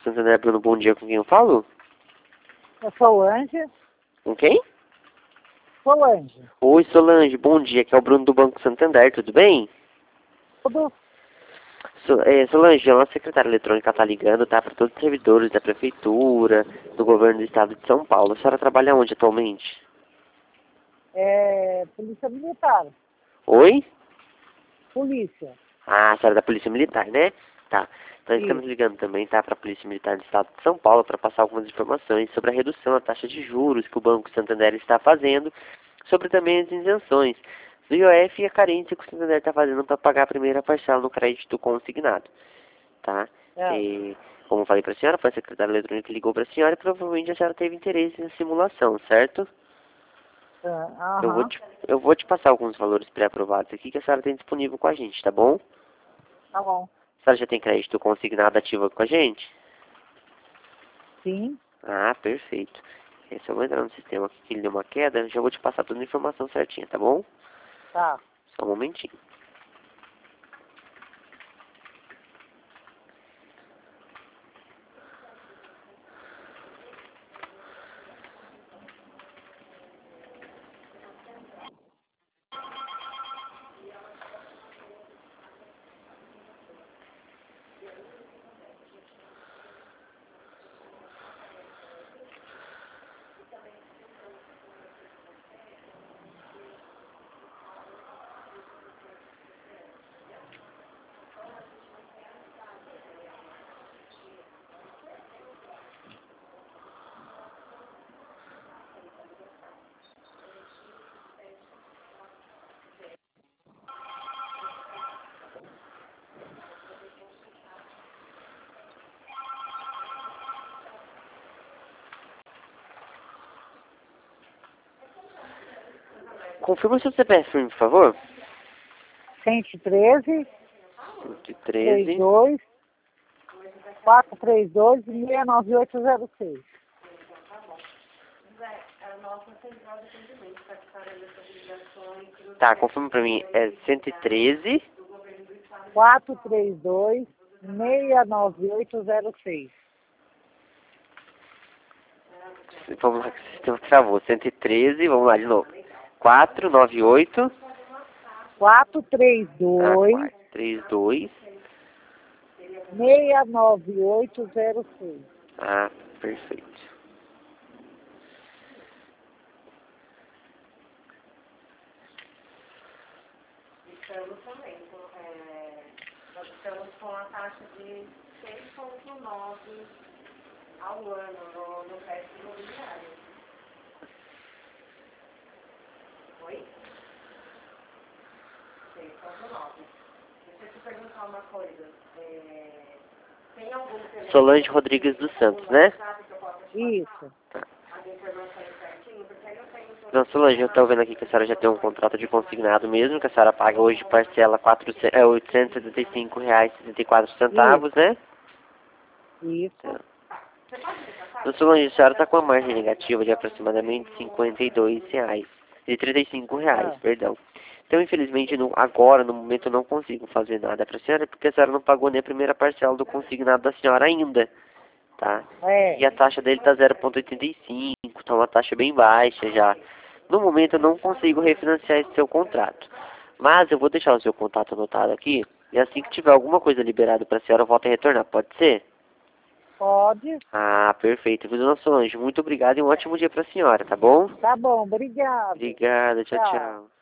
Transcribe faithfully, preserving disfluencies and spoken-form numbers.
Santander, Bruno, bom dia, com quem eu falo? Eu sou Ange. Com quem? Solange. Oi, Solange, bom dia, aqui é o Bruno do Banco Santander, tudo bem? Tudo? So, é, Solange, a nossa secretária eletrônica está ligando, tá, para todos os servidores da Prefeitura, do Governo do Estado de São Paulo. A senhora trabalha onde atualmente? É, Polícia Militar. Oi? Polícia. Ah, a senhora é da Polícia Militar, né? Tá. Nós estamos Isso. ligando também, tá, para a Polícia Militar do Estado de São Paulo para passar algumas informações sobre a redução da taxa de juros que o Banco Santander está fazendo, sobre também as isenções do I O F e a carência que o Santander está fazendo para pagar a primeira parcela no crédito consignado, tá? É. E, como eu falei para a senhora, foi a secretária eletrônica que ligou para a senhora e provavelmente a senhora teve interesse na simulação, certo? É, Eu vou Aham. te, eu vou te passar alguns valores pré-aprovados aqui que a senhora tem disponível com a gente, tá bom? Tá bom. A senhora já tem crédito consignado ativo com a gente? Sim. Ah, perfeito. É, se eu vou entrar no sistema aqui que ele deu uma queda, já vou te passar toda a informação certinha, tá bom? Tá. Só um momentinho. Confirma seu C P F, por favor. cento e treze, cento e trinta e treze. dois, quatrocentos e trinta e dois, seis nove oito zero seis. Tá, confirma pra mim. É cento e treze. quatrocentos e trinta e dois, seis nove oito zero seis. Vamos lá, que o sistema travou. cento e treze, vamos lá de novo. quatro nove oito. quatrocentos e trinta e Ah, dois, quatro três dois. seis nove oito zero seis. Ah, perfeito. Estamos também com, é, nós estamos com a taxa de seis vírgula nove ao ano no, no crédito imobiliário. Oi? seis vírgula nove. Deixa eu te perguntar uma coisa. É, tem algum telefone? Solange Rodrigues dos Santos, né? Que eu possa te Isso. passar as informações certinho? Porque aí eu tenho todo. Não, Solange, eu tô vendo aqui que a senhora já tem um contrato de consignado mesmo, que a senhora paga hoje parcela quatrocentos, é, oitocentos e setenta e cinco reais e setenta e quatro centavos, né? Isso. Tá. Então, Solange, a senhora está com uma margem negativa de aproximadamente cinquenta e dois reais. De trinta e cinco reais, Ah. perdão. Então, infelizmente, no, agora, no momento, eu não consigo fazer nada para a senhora, porque a senhora não pagou nem a primeira parcela do consignado da senhora ainda, tá? É. E a taxa dele tá zero vírgula oitenta e cinco, tá uma taxa bem baixa já. No momento, eu não consigo refinanciar esse seu contrato. Mas eu vou deixar o seu contato anotado aqui, e assim que tiver alguma coisa liberada para a senhora, eu volto a retornar, pode ser? Pode. Ah, perfeito. Viu, dona Solange? Muito obrigado e um ótimo dia para a senhora, tá bom? Tá bom, obrigado. Obrigado, tchau, Tchau. tchau.